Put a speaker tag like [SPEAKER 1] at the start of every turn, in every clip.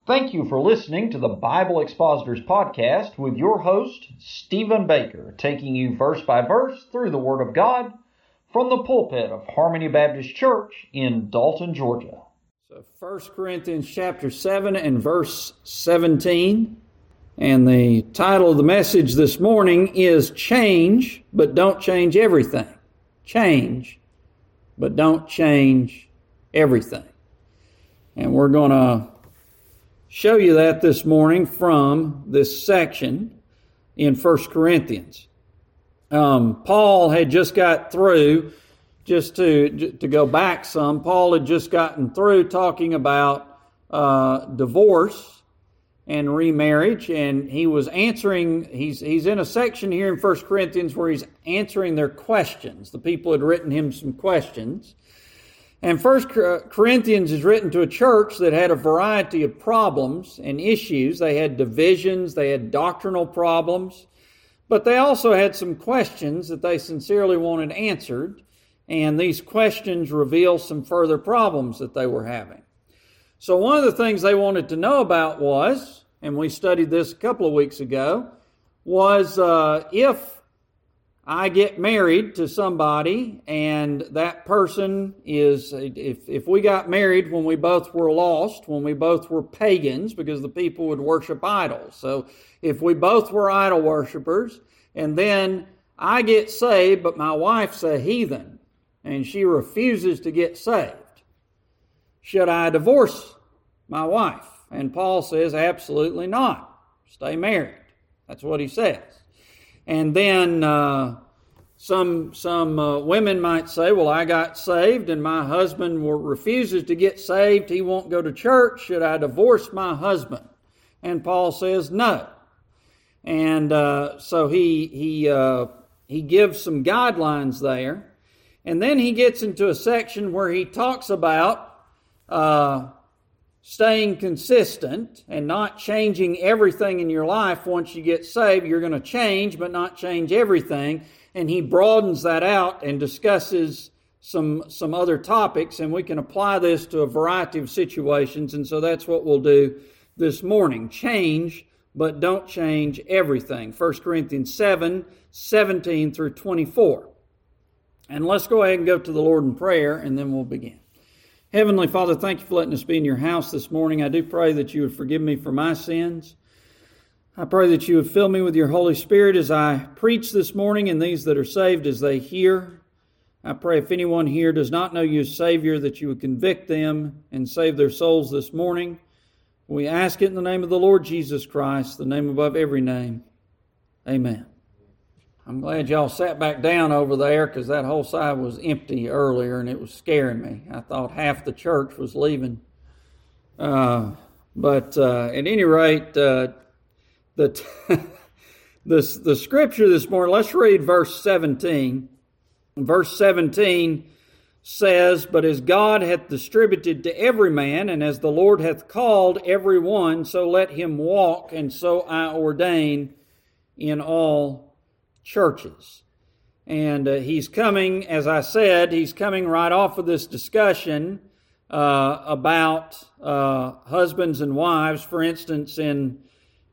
[SPEAKER 1] Thank you for listening to the Bible Expositors Podcast with your host, Stephen Baker, taking you verse by verse through the Word of God from the pulpit of Harmony Baptist Church in Dalton, Georgia.
[SPEAKER 2] So 1 Corinthians chapter 7 and verse 17. And the title of the message this morning is Change, but Don't Change Everything. Change, but don't change everything. And we're going to show you that this morning from this section in 1 Corinthians. Paul had just got through, just to go back some, Paul had just gotten through talking about divorce and remarriage, and he was answering, he's in a section here in 1 Corinthians where he's answering their questions. The people had written him some questions. And 1 Corinthians is written to a church that had a variety of problems and issues. They had divisions, they had doctrinal problems, but they also had some questions that they sincerely wanted answered, and these questions reveal some further problems that they were having. So one of the things they wanted to know about was, and we studied this a couple of weeks ago, was if I get married to somebody and that person is, if we got married when we both were lost, when we both were pagans, because the people would worship idols. So if we both were idol worshipers and then I get saved, but my wife's a heathen and she refuses to get saved, should I divorce my wife? And Paul says, absolutely not. Stay married. That's what he says. And then some women might say, well, I got saved and my husband refuses to get saved. He won't go to church. Should I divorce my husband? And Paul says no. And so he gives some guidelines there. And then he gets into a section where he talks about staying consistent and not changing everything in your life. Once you get saved, you're going to change, but not change everything. And he broadens that out and discusses some other topics, and we can apply this to a variety of situations. And so that's what we'll do this morning. Change, but don't change everything. 1 Corinthians 7, 17 through 24. And let's go ahead and go to the Lord in prayer, and then we'll begin. Heavenly Father, thank you for letting us be in your house this morning. I do pray that you would forgive me for my sins. I pray that you would fill me with your Holy Spirit as I preach this morning, and these that are saved as they hear. I pray if anyone here does not know you as Savior, that you would convict them and save their souls this morning. We ask it in the name of the Lord Jesus Christ, the name above every name. Amen. I'm glad y'all sat back down over there, because that whole side was empty earlier and it was scaring me. I thought half the church was leaving. But at any rate, the scripture this morning, let's read verse 17. Verse 17 says, but as God hath distributed to every man, and as the Lord hath called every one, so let him walk, and so I ordain in all churches. And he's coming, as I said, he's coming right off of this discussion about husbands and wives. For instance, in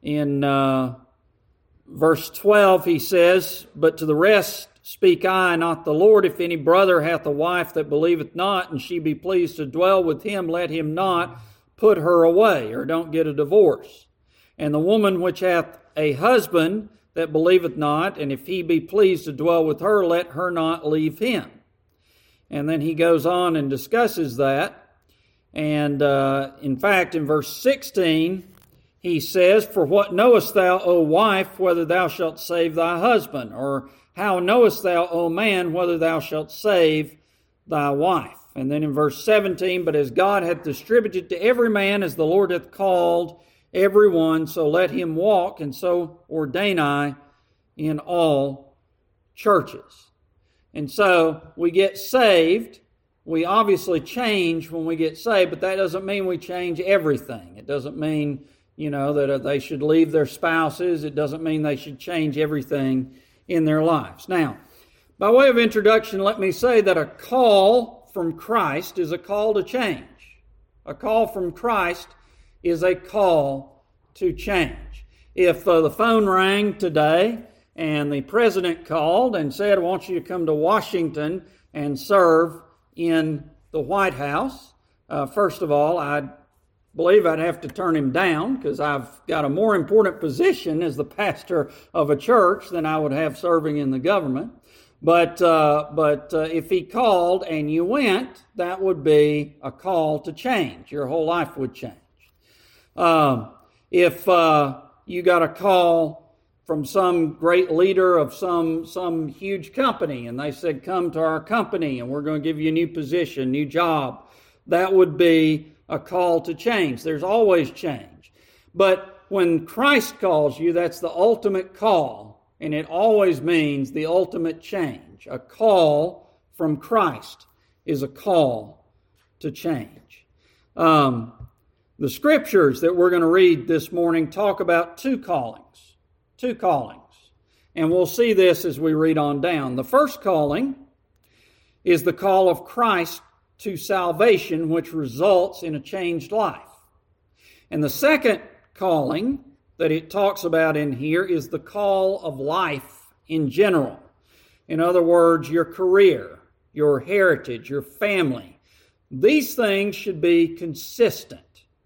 [SPEAKER 2] verse 12, he says, but to the rest speak I, not the Lord. If any brother hath a wife that believeth not, and she be pleased to dwell with him, let him not put her away, or don't get a divorce. And the woman which hath a husband that believeth not, and if he be pleased to dwell with her, let her not leave him. And then he goes on and discusses that. And in fact, in verse 16, he says, for what knowest thou, O wife, whether thou shalt save thy husband? Or how knowest thou, O man, whether thou shalt save thy wife? And then in verse 17, but as God hath distributed to every man, as the Lord hath called every one, so let him walk, and so ordain I in all churches. And so we get saved. We obviously change when we get saved, but that doesn't mean we change everything. It doesn't mean, that they should leave their spouses. It doesn't mean they should change everything in their lives. Now, by way of introduction, let me say that a call from Christ is a call to change. A call from Christ is a call to change. If the phone rang today and the president called and said, I want you to come to Washington and serve in the White House, first of all, I believe I'd have to turn him down because I've got a more important position as the pastor of a church than I would have serving in the government. But if he called and you went, that would be a call to change. Your whole life would change. If you got a call from some great leader of some huge company and they said, come to our company and we're going to give you a new position, new job, that would be a call to change. There's always change. But when Christ calls you, that's the ultimate call, and it always means the ultimate change. A call from Christ is a call to change. The scriptures that we're going to read this morning talk about two callings. And we'll see this as we read on down. The first calling is the call of Christ to salvation, which results in a changed life. And the second calling that it talks about in here is the call of life in general. In other words, your career, your heritage, your family. These things should be consistent.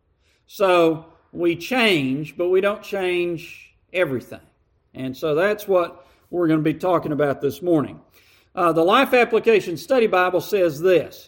[SPEAKER 2] So we change, but we don't change everything. And so that's what we're going to be talking about this morning. The Life Application Study Bible says this.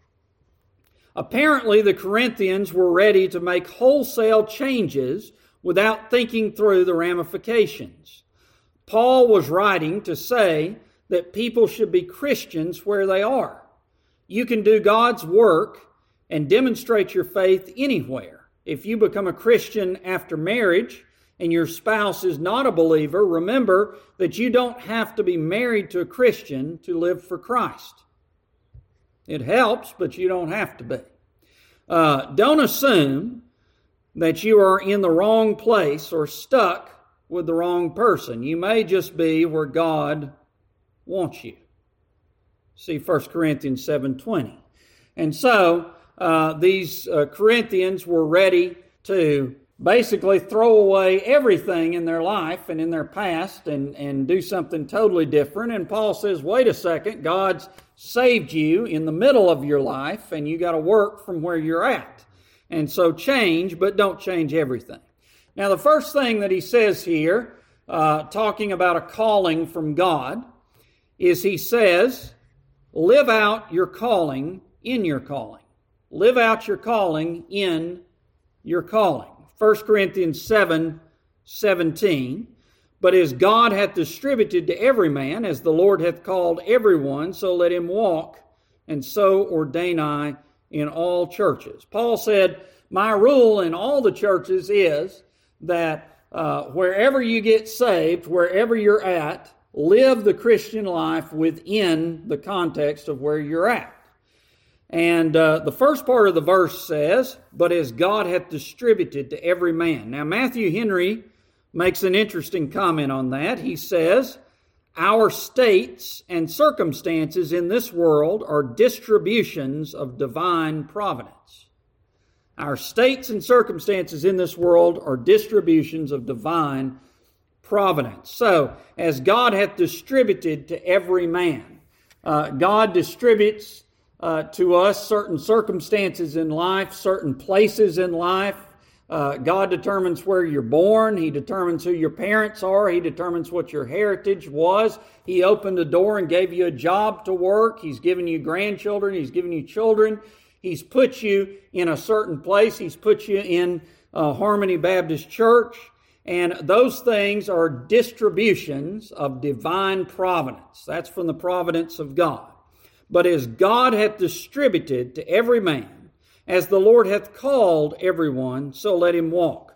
[SPEAKER 2] Apparently, the Corinthians were ready to make wholesale changes without thinking through the ramifications. Paul was writing to say that people should be Christians where they are. You can do God's work and demonstrate your faith anywhere. If you become a Christian after marriage and your spouse is not a believer, remember that you don't have to be married to a Christian to live for Christ. It helps, but you don't have to be. Don't assume that you are in the wrong place or stuck with the wrong person. You may just be where God wants you. See 1 Corinthians 7:20. And so these Corinthians were ready to basically throw away everything in their life and in their past and do something totally different. And Paul says, wait a second, God's saved you in the middle of your life and you got to work from where you're at. And so change, but don't change everything. Now the first thing that he says here, talking about a calling from God, is he says, live out your calling in your calling. Live out your calling in your calling. 1 Corinthians 7:17, but as God hath distributed to every man, as the Lord hath called everyone, so let him walk, and so ordain I in all churches. Paul said, my rule in all the churches is that wherever you get saved, wherever you're at, live the Christian life within the context of where you're at. And the first part of the verse says, but as God hath distributed to every man. Now, Matthew Henry makes an interesting comment on that. He says, our states and circumstances in this world are distributions of divine providence. Our states and circumstances in this world are distributions of divine providence. So, as God hath distributed to every man, God distributes to us certain circumstances in life, certain places in life. God determines where you're born. He determines who your parents are. He determines what your heritage was. He opened a door and gave you a job to work. He's given you grandchildren. He's given you children. He's put you in a certain place. He's put you in Harmony Baptist Church. And those things are distributions of divine providence. That's from the providence of God. But as God hath distributed to every man, as the Lord hath called everyone, so let him walk.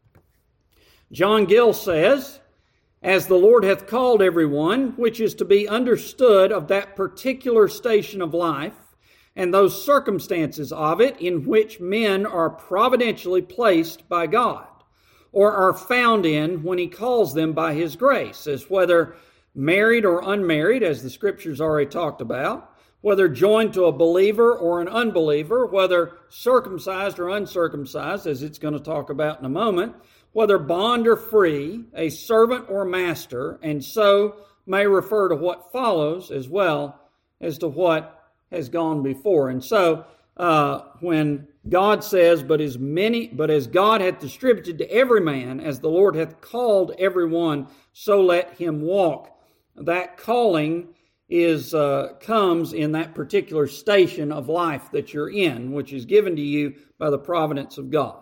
[SPEAKER 2] John Gill says, as the Lord hath called everyone, which is to be understood of that particular station of life, and those circumstances of it in which men are providentially placed by God, or are found in when he calls them by his grace, as whether married or unmarried, as the Scriptures already talked about, whether joined to a believer or an unbeliever, whether circumcised or uncircumcised, as it's going to talk about in a moment, whether bond or free, a servant or master, and so may refer to what follows as well as to what has gone before. And so, when God says, but as God hath distributed to every man, as the Lord hath called every one, so let him walk. That calling comes in that particular station of life that you're in, which is given to you by the providence of God.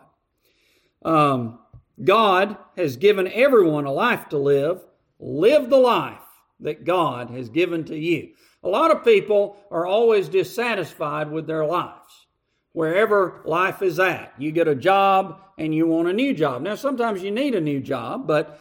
[SPEAKER 2] God has given everyone a life to live. Live the life that God has given to you. A lot of people are always dissatisfied with their lives, wherever life is at. You get a job and you want a new job. Now, sometimes you need a new job, but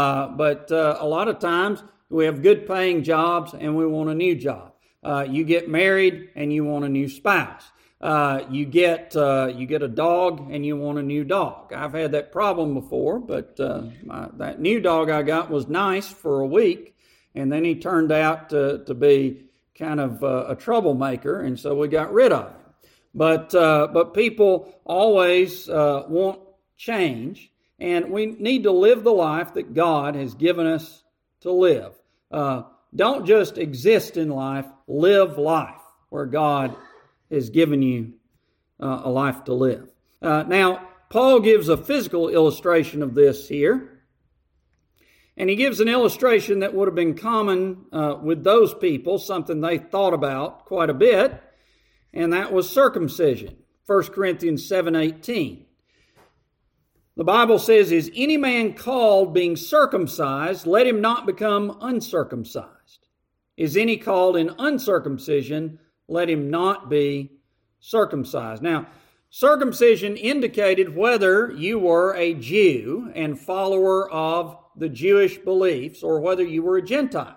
[SPEAKER 2] a lot of times we have good paying jobs and we want a new job. You get married and you want a new spouse. You get a dog and you want a new dog. I've had that problem before, but that new dog I got was nice for a week, and then he turned out to be kind of a troublemaker, and so we got rid of him. But people always want change, and we need to live the life that God has given us to live. Don't just exist in life, live life where God has given you a life to live. Now, Paul gives a physical illustration of this here. And he gives an illustration that would have been common with those people, something they thought about quite a bit, and that was circumcision. 1 Corinthians 7:18. The Bible says, is any man called being circumcised, let him not become uncircumcised. Is any called in uncircumcision, let him not be circumcised. Now, circumcision indicated whether you were a Jew and follower of the Jewish beliefs or whether you were a Gentile.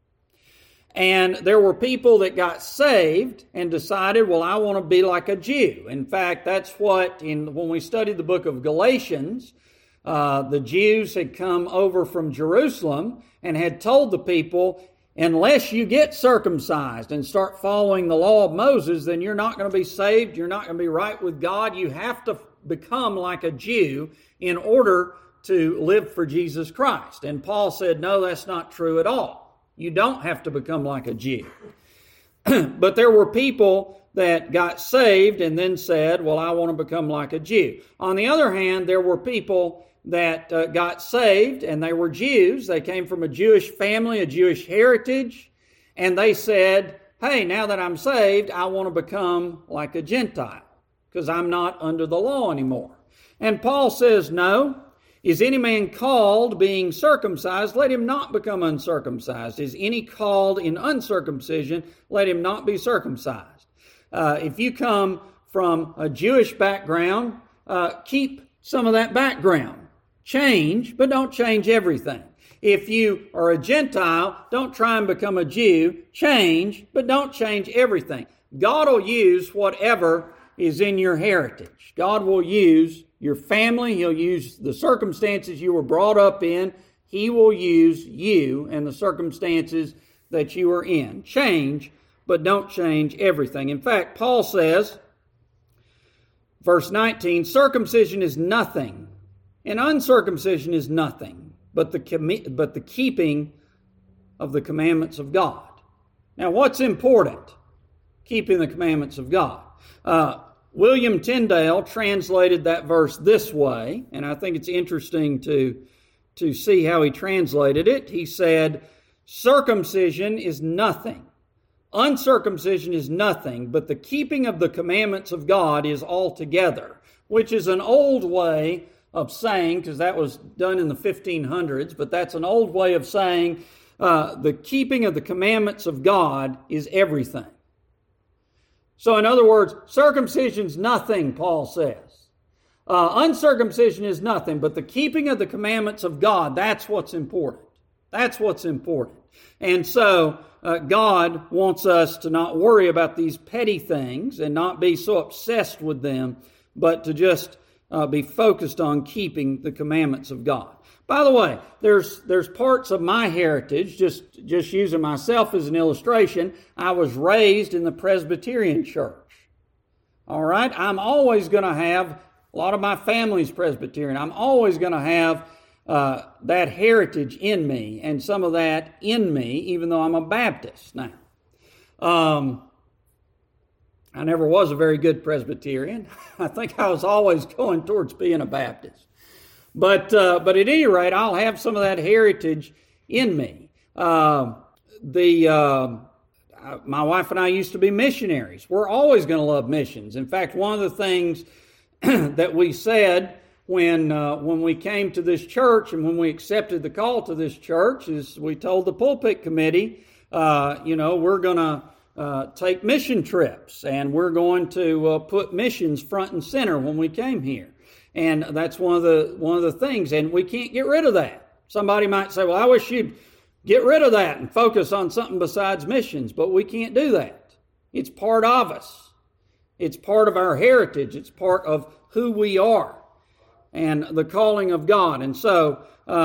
[SPEAKER 2] And there were people that got saved and decided, well, I want to be like a Jew. In fact, that's what, when we studied the book of Galatians, the Jews had come over from Jerusalem and had told the people, unless you get circumcised and start following the law of Moses, then you're not going to be saved. You're not going to be right with God. You have to become like a Jew in order to live for Jesus Christ. And Paul said, no, that's not true at all. You don't have to become like a Jew. But there were people that got saved and then said, well, I want to become like a Jew. On the other hand, there were people that got saved and they were Jews. They came from a Jewish family, a Jewish heritage, and they said, hey, now that I'm saved, I want to become like a Gentile because I'm not under the law anymore. And Paul says, no. Is any man called being circumcised? Let him not become uncircumcised. Is any called in uncircumcision? Let him not be circumcised. If you come from a Jewish background, keep some of that background. Change, but don't change everything. If you are a Gentile, don't try and become a Jew. Change, but don't change everything. God will use whatever is in your heritage. God will use your family. He'll use the circumstances you were brought up in. He will use you and the circumstances that you are in. Change, but don't change everything. In fact, Paul says, verse 19, circumcision is nothing, and uncircumcision is nothing, but the keeping of the commandments of God. Now, what's important? Keeping the commandments of God. William Tyndale translated that verse this way, and I think it's interesting to see how he translated it. He said, circumcision is nothing, uncircumcision is nothing, but the keeping of the commandments of God is altogether, which is an old way of saying, because that was done in the 1500s, but that's an old way of saying the keeping of the commandments of God is everything. So in other words, circumcision's nothing, Paul says. Uncircumcision is nothing, but the keeping of the commandments of God, that's what's important. That's what's important. And so God wants us to not worry about these petty things and not be so obsessed with them, but to just be focused on keeping the commandments of God. By the way, there's parts of my heritage, just using myself as an illustration. I was raised in the Presbyterian church. All right? I'm always going to have, a lot of my family's Presbyterian. I'm always going to have that heritage in me and some of that in me, even though I'm a Baptist now. I never was a very good Presbyterian. I think I was always going towards being a Baptist. But at any rate, I'll have some of that heritage in me. My wife and I used to be missionaries. We're always going to love missions. In fact, one of the things that we said when we came to this church and when we accepted the call to this church is we told the pulpit committee, we're going to take mission trips and we're going to put missions front and center when we came here. And that's one of the things, and we can't get rid of that. Somebody might say, well, I wish you'd get rid of that and focus on something besides missions, but we can't do that. It's part of us. It's part of our heritage. It's part of who we are and the calling of God. And so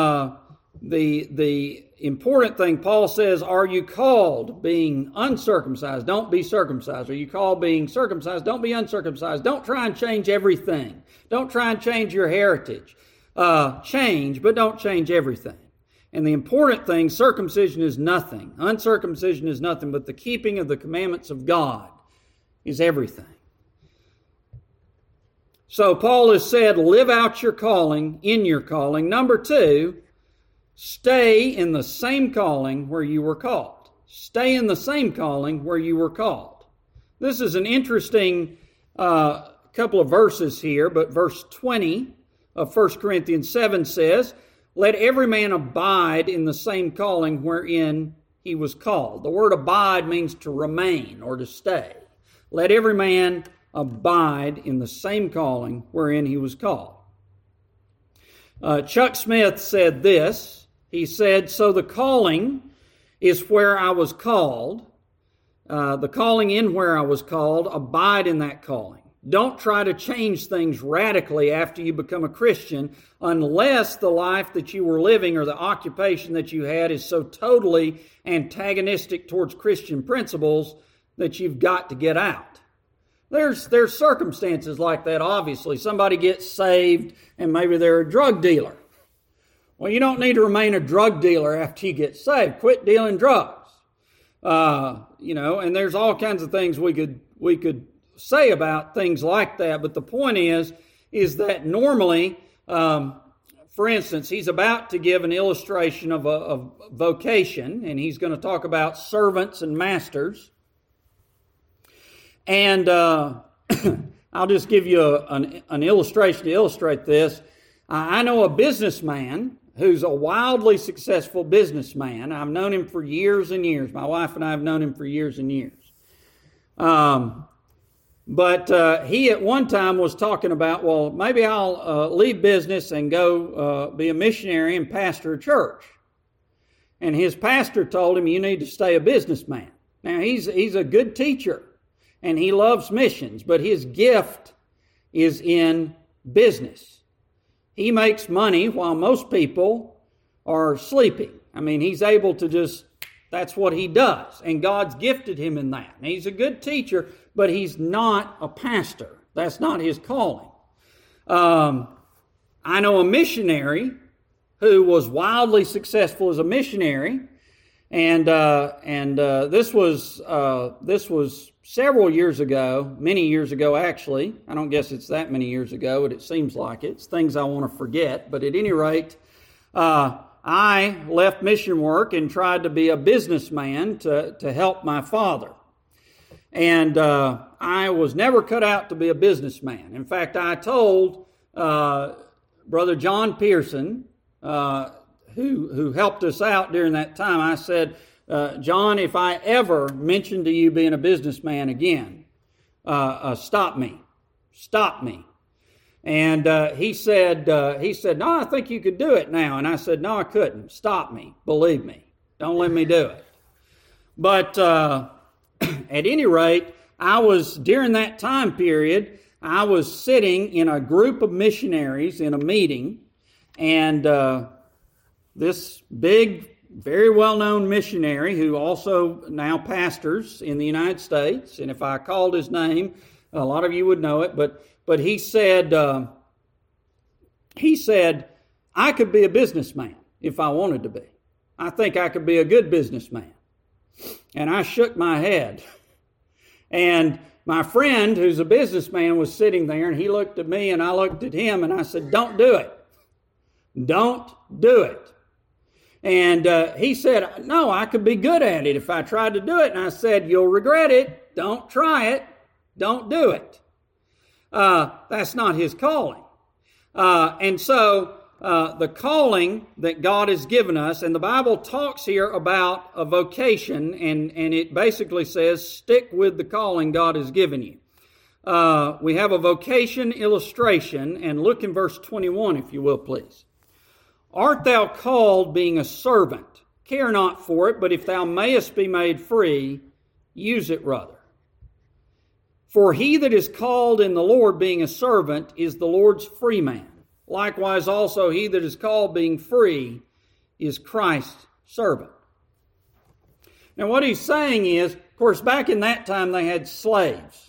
[SPEAKER 2] the important thing, Paul says, are you called being uncircumcised? Don't be circumcised. Are you called being circumcised? Don't be uncircumcised. Don't try and change everything. Don't try and change your heritage. Change, but don't change everything. And the important thing, circumcision is nothing. Uncircumcision is nothing, but the keeping of the commandments of God is everything. So Paul has said, live out your calling in your calling. Number 2, stay in the same calling where you were called. Stay in the same calling where you were called. This is an interesting couple of verses here, but verse 20 of 1 Corinthians 7 says, let every man abide in the same calling wherein he was called. The word abide means to remain or to stay. Let every man abide in the same calling wherein he was called. Chuck Smith said this. He said, so the calling is where I was called. The calling in where I was called, abide in that calling. Don't try to change things radically after you become a Christian unless the life that you were living or the occupation that you had is so totally antagonistic towards Christian principles that you've got to get out. There's circumstances like that, obviously. Somebody gets saved and maybe they're a drug dealer. Well, you don't need to remain a drug dealer after you get saved. Quit dealing drugs. And there's all kinds of things we could say about things like that. But the point is that normally, for instance, he's about to give an illustration of a vocation, and he's going to talk about servants and masters. And I'll just give you an illustration to illustrate this. I know a businessman who's a wildly successful businessman. I've known him for years and years. My wife and I have known him for years and years. But he at one time was talking about, well, maybe I'll leave business and go be a missionary and pastor a church. And his pastor told him, you need to stay a businessman. Now, he's a good teacher, and he loves missions, but his gift is in business. He makes money while most people are sleeping. I mean, he's able to that's what he does. And God's gifted him in that. And he's a good teacher, but he's not a pastor. That's not his calling. I know a missionary who was wildly successful as a missionary. And this was several years ago, many years ago actually. I don't guess it's that many years ago, but it seems like it. It's things I want to forget. But at any rate, I left mission work and tried to be a businessman to help my father. And I was never cut out to be a businessman. In fact, I told Brother John Pearson, who helped us out during that time, I said, John, if I ever mention to you being a businessman again, stop me. And he said, no, I think you could do it now. And I said, no, I couldn't. Stop me. Believe me. Don't let me do it. But at any rate, during that time period, I was sitting in a group of missionaries in a meeting, and this big, very well-known missionary who also now pastors in the United States, and if I called his name, a lot of you would know it, but he said, I could be a businessman if I wanted to be. I think I could be a good businessman. And I shook my head. And my friend, who's a businessman, was sitting there, and he looked at me, and I looked at him, and I said, don't do it. Don't do it. And he said, no, I could be good at it if I tried to do it. And I said, you'll regret it. Don't try it. Don't do it. That's not his calling. And so the calling that God has given us, and the Bible talks here about a vocation, and it basically says, stick with the calling God has given you. We have a vocation illustration, and look in verse 21, if you will, please. Art thou called, being a servant? Care not for it, but if thou mayest be made free, use it rather. For he that is called in the Lord, being a servant, is the Lord's free man. Likewise also he that is called, being free, is Christ's servant. Now what he's saying is, of course, back in that time they had slaves.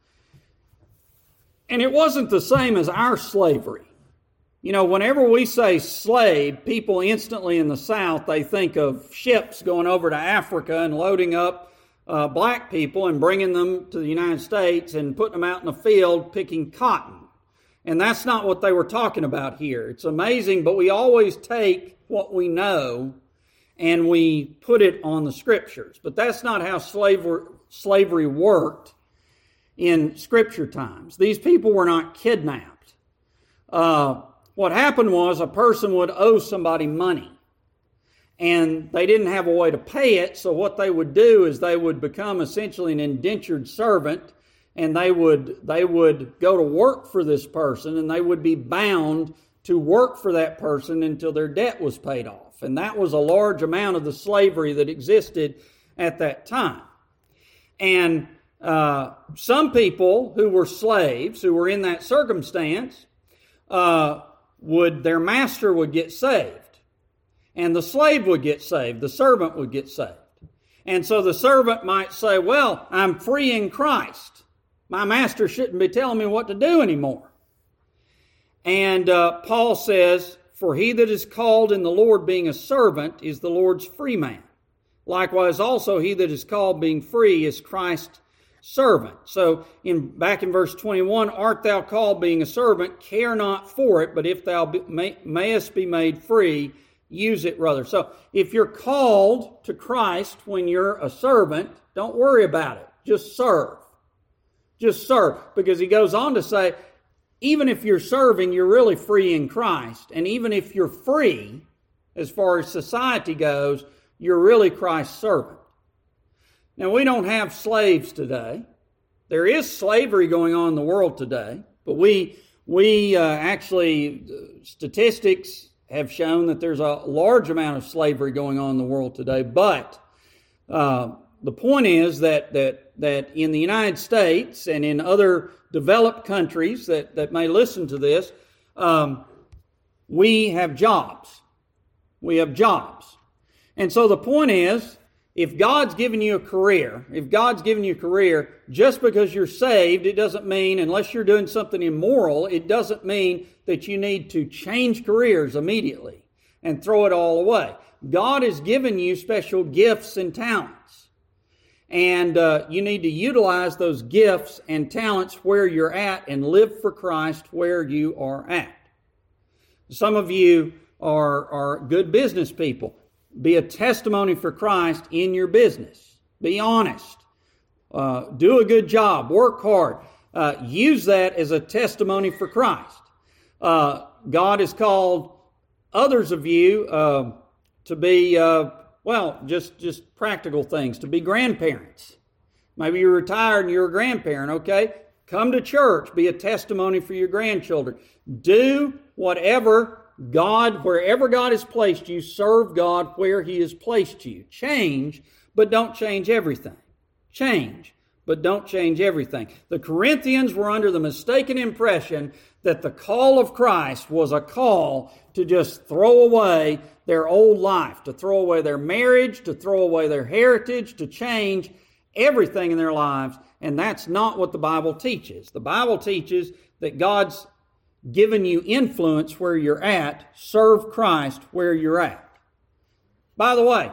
[SPEAKER 2] And it wasn't the same as our slavery. You know, whenever we say slave, people instantly in the South, they think of ships going over to Africa and loading up black people and bringing them to the United States and putting them out in the field picking cotton. And that's not what they were talking about here. It's amazing, but we always take what we know and we put it on the Scriptures. But that's not how slavery worked in Scripture times. These people were not kidnapped. What happened was a person would owe somebody money, and they didn't have a way to pay it, so what they would do is they would become essentially an indentured servant, and they would go to work for this person, and they would be bound to work for that person until their debt was paid off. And that was a large amount of the slavery that existed at that time. And some people who were slaves, who were in that circumstance, their master would get saved, and the slave would get saved, the servant would get saved. And so the servant might say, well, I'm free in Christ. My master shouldn't be telling me what to do anymore. And Paul says, for he that is called in the Lord, being a servant, is the Lord's free man. Likewise also he that is called, being free, is Christ's servant. So back in verse 21, art thou called, being a servant? Care not for it, but if thou mayest be made free, use it rather. So if you're called to Christ when you're a servant, don't worry about it. Just serve. Just serve. Because he goes on to say, even if you're serving, you're really free in Christ. And even if you're free, as far as society goes, you're really Christ's servant. Now, we don't have slaves today. There is slavery going on in the world today, but we actually, statistics have shown that there's a large amount of slavery going on in the world today. But the point is that in the United States and in other developed countries that may listen to this, we have jobs. We have jobs. And so the point is, if God's given you a career, just because you're saved, it doesn't mean, unless you're doing something immoral, it doesn't mean that you need to change careers immediately and throw it all away. God has given you special gifts and talents. And you need to utilize those gifts and talents where you're at and live for Christ where you are at. Some of you are good business people. Be a testimony for Christ in your business. Be honest. Do a good job. Work hard. Use that as a testimony for Christ. God has called others of you to be, just practical things, to be grandparents. Maybe you're retired and you're a grandparent, okay? Come to church. Be a testimony for your grandchildren. Do whatever wherever God has placed you, serve God where He has placed you. Change, but don't change everything. Change, but don't change everything. The Corinthians were under the mistaken impression that the call of Christ was a call to just throw away their old life, to throw away their marriage, to throw away their heritage, to change everything in their lives. And that's not what the Bible teaches. The Bible teaches that God's given you influence where you're at. Serve Christ where you're at. By the way,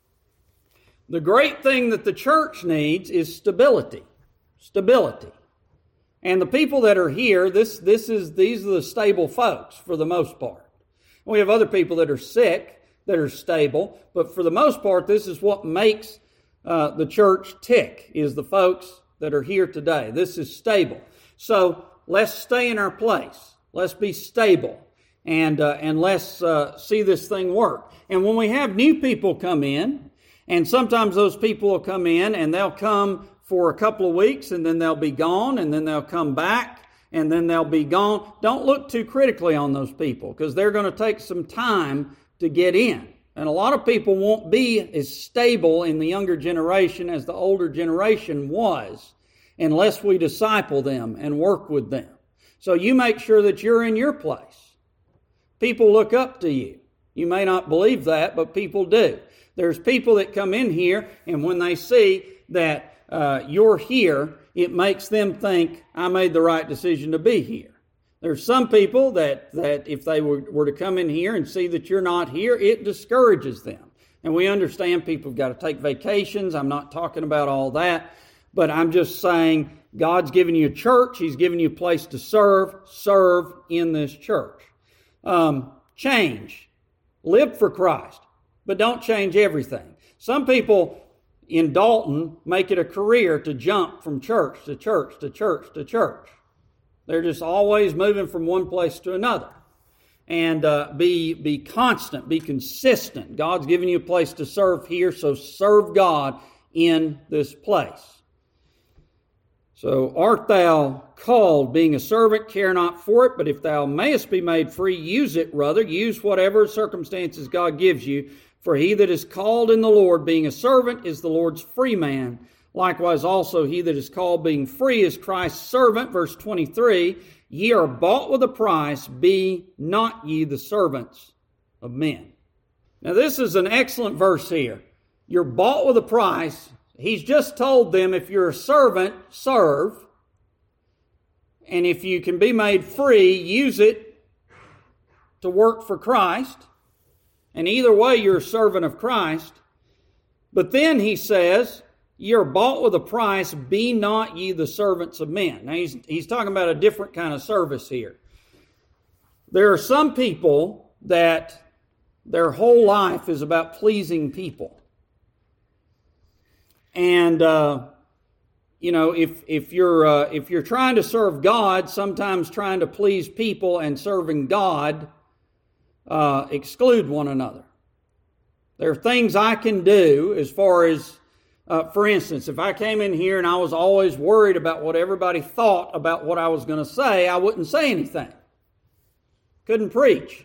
[SPEAKER 2] the great thing that the church needs is stability. Stability. And the people that are here, these are the stable folks for the most part. We have other people that are sick, that are stable, but for the most part, this is what makes the church tick, is the folks that are here today. This is stable. So let's stay in our place. Let's be stable, and let's see this thing work. And when we have new people come in, and sometimes those people will come in and they'll come for a couple of weeks and then they'll be gone and then they'll come back and then they'll be gone. Don't look too critically on those people because they're going to take some time to get in. And a lot of people won't be as stable in the younger generation as the older generation was unless we disciple them and work with them. So you make sure that you're in your place. People look up to you. You may not believe that, but people do. There's people that come in here, and when they see that you're here, it makes them think, I made the right decision to be here. There's some people that if they were to come in here and see that you're not here, it discourages them. And we understand people have got to take vacations. I'm not talking about all that, but I'm just saying God's given you a church. He's given you a place to serve. Serve in this church. Change. Live for Christ, but don't change everything. Some people in Dalton make it a career to jump from church to church to church to church. They're just always moving from one place to another. And be constant, be consistent. God's given you a place to serve here, so serve God in this place. So, art thou called, being a servant, care not for it, but if thou mayest be made free, use it rather. Use whatever circumstances God gives you. For he that is called in the Lord, being a servant, is the Lord's free man. Likewise also he that is called, being free, is Christ's servant. Verse 23, ye are bought with a price, be not ye the servants of men. Now this is an excellent verse here. You're bought with a price. He's just told them if you're a servant, serve. And if you can be made free, use it to work for Christ. And either way, you're a servant of Christ. But then he says, you're bought with a price, be not ye the servants of men. Now he's talking about a different kind of service here. There are some people that their whole life is about pleasing people. And if you're trying to serve God, sometimes trying to please people and serving God exclude one another. There are things I can do as far as, for instance, if I came in here and I was always worried about what everybody thought about what I was going to say, I wouldn't say anything. Couldn't preach.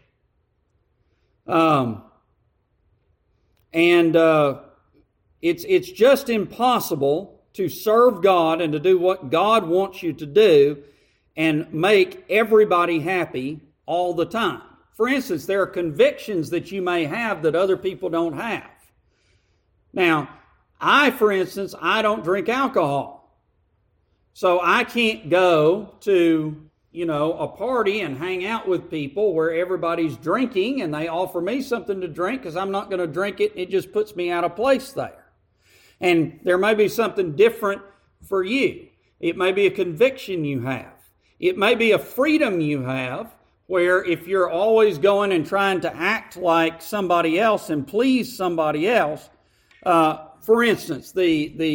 [SPEAKER 2] It's just impossible to serve God and to do what God wants you to do and make everybody happy all the time. For instance, there are convictions that you may have that other people don't have. Now, for instance, I don't drink alcohol. So I can't go to, a party and hang out with people where everybody's drinking and they offer me something to drink because I'm not going to drink it. It just puts me out of place there. And there may be something different for you. It may be a conviction you have. It may be a freedom you have where if you're always going and trying to act like somebody else and please somebody else, for instance, let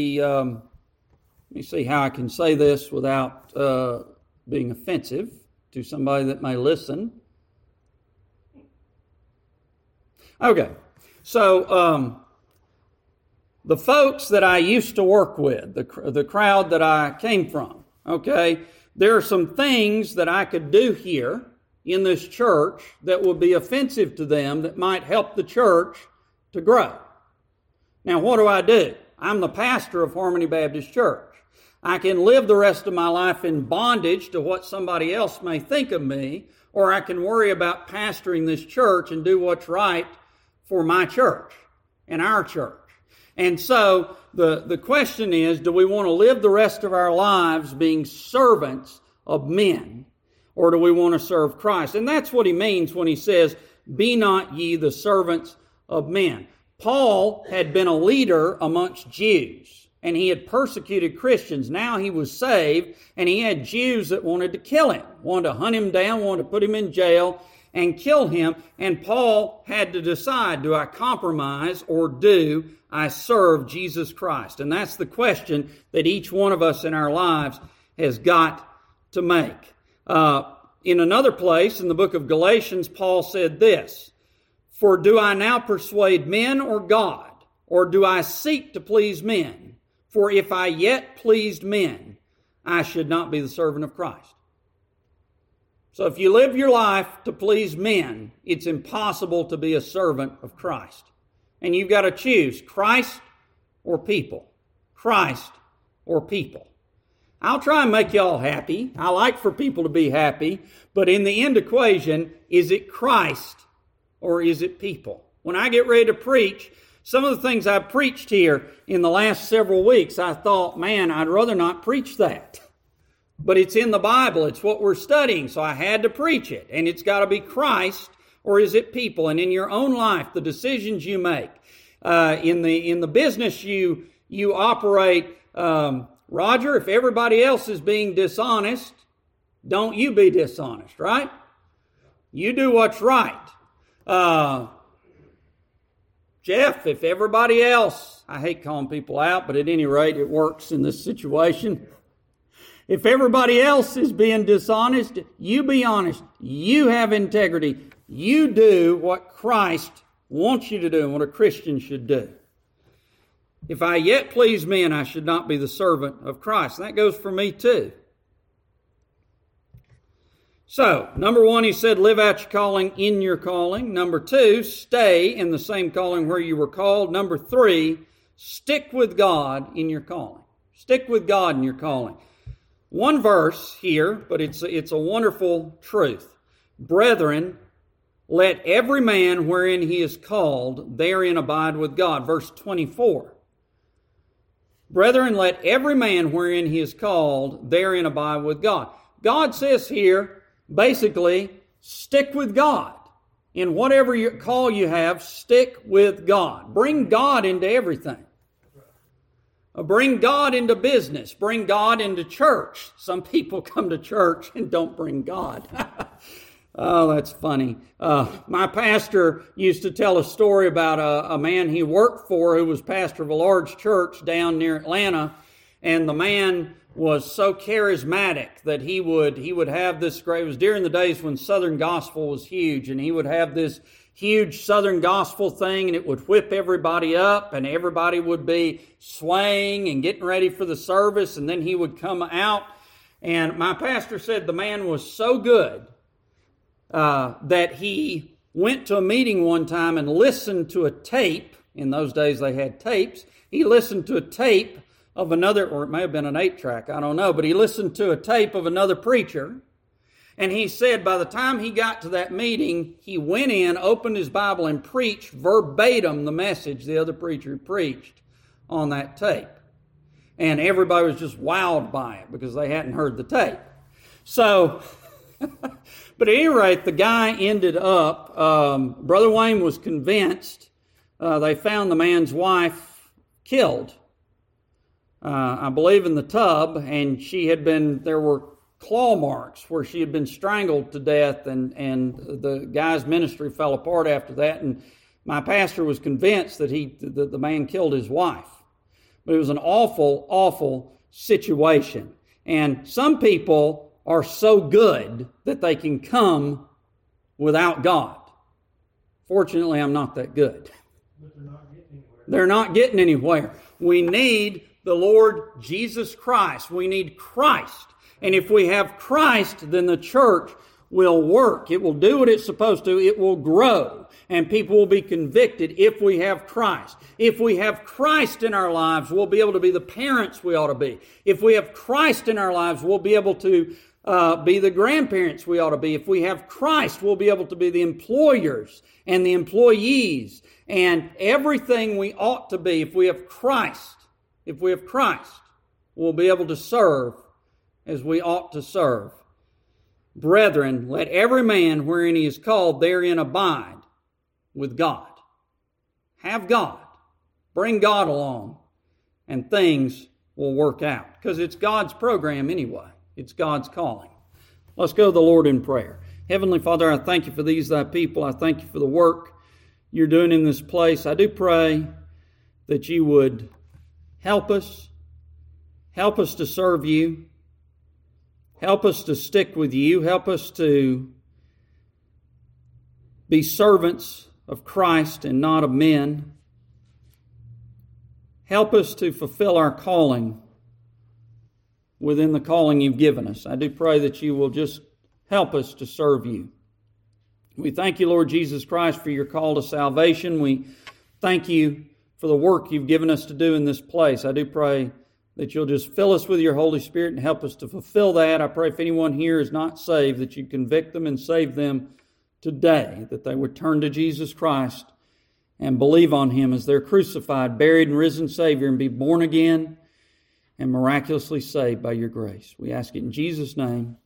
[SPEAKER 2] me see how I can say this without being offensive to somebody that may listen. Okay, so the folks that I used to work with, the crowd that I came from, okay, there are some things that I could do here in this church that would be offensive to them that might help the church to grow. Now, what do? I'm the pastor of Harmony Baptist Church. I can live the rest of my life in bondage to what somebody else may think of me, or I can worry about pastoring this church and do what's right for my church and our church. And so the question is, do we want to live the rest of our lives being servants of men, or do we want to serve Christ? And that's what he means when he says, be not ye the servants of men. Paul had been a leader amongst Jews, and he had persecuted Christians. Now he was saved, and he had Jews that wanted to kill him, wanted to hunt him down, wanted to put him in jail and kill him. And Paul had to decide, do I compromise or do I serve Jesus Christ? And that's the question that each one of us in our lives has got to make. In another place, in the book of Galatians, Paul said this, for do I now persuade men or God, or do I seek to please men? For if I yet pleased men, I should not be the servant of Christ. So if you live your life to please men, it's impossible to be a servant of Christ. And you've got to choose Christ or people. Christ or people. I'll try and make y'all happy. I like for people to be happy. But in the end equation, is it Christ or is it people? When I get ready to preach, some of the things I've preached here in the last several weeks, I thought, man, I'd rather not preach that. But it's in the Bible. It's what we're studying, so I had to preach it. And it's got to be Christ, or is it people? And in your own life, the decisions you make, in the business you operate, Roger, if everybody else is being dishonest, don't you be dishonest, right? You do what's right. Jeff, if everybody else, I hate calling people out, but at any rate, it works in this situation. If everybody else is being dishonest, you be honest. You have integrity. You do what Christ wants you to do and what a Christian should do. If I yet please men, I should not be the servant of Christ. And that goes for me too. So, number one, he said, live out your calling in your calling. Number two, stay in the same calling where you were called. Number three, stick with God in your calling. Stick with God in your calling. One verse here, but it's a wonderful truth. Brethren, let every man wherein he is called, therein abide with God. Verse 24. Brethren, let every man wherein he is called, therein abide with God. God says here, basically, stick with God. In whatever call you have, stick with God. Bring God into everything. Bring God into business. Bring God into church. Some people come to church and don't bring God. Oh, that's funny. My pastor used to tell a story about a man he worked for who was pastor of a large church down near Atlanta, and the man was so charismatic that he would have this great, it was during the days when Southern Gospel was huge, and he would have this huge Southern Gospel thing, and it would whip everybody up, and everybody would be swaying and getting ready for the service, and then he would come out, and my pastor said the man was so good that he went to a meeting one time and listened to a tape. In those days they had tapes. He listened to a tape of another, or it may have been an 8-track, I don't know, but he listened to a tape of another preacher. And he said by the time he got to that meeting, he went in, opened his Bible, and preached verbatim the message the other preacher preached on that tape. And everybody was just wowed by it because they hadn't heard the tape. So, but at any rate, the guy ended up, Brother Wayne was convinced, they found the man's wife killed, I believe in the tub, and there were claw marks where she had been strangled to death, and the guy's ministry fell apart after that, and my pastor was convinced that the man killed his wife. But it was an awful, awful situation. And some people are so good that they can come without God. Fortunately, I'm not that good.
[SPEAKER 3] But they're not getting anywhere.
[SPEAKER 2] They're not getting anywhere. We need the Lord Jesus Christ. We need Christ. And if we have Christ, then the church will work. It will do what it's supposed to. It will grow. And people will be convicted if we have Christ. If we have Christ in our lives, we'll be able to be the parents we ought to be. If we have Christ in our lives, we'll be able to be the grandparents we ought to be. If we have Christ, we'll be able to be the employers and the employees and everything we ought to be. If we have Christ, we'll be able to serve as we ought to serve. Brethren, let every man wherein he is called therein abide with God. Have God. Bring God along, and things will work out. Because it's God's program anyway. It's God's calling. Let's go to the Lord in prayer. Heavenly Father, I thank you for these thy people. I thank you for the work you're doing in this place. I do pray that you would help us to serve you. Help us to stick with you. Help us to be servants of Christ and not of men. Help us to fulfill our calling within the calling you've given us. I do pray that you will just help us to serve you. We thank you, Lord Jesus Christ, for your call to salvation. We thank you for the work you've given us to do in this place. I do pray that you'll just fill us with your Holy Spirit and help us to fulfill that. I pray if anyone here is not saved, that you convict them and save them today, that they would turn to Jesus Christ and believe on Him as their crucified, buried, and risen Savior and be born again and miraculously saved by your grace. We ask it in Jesus' name.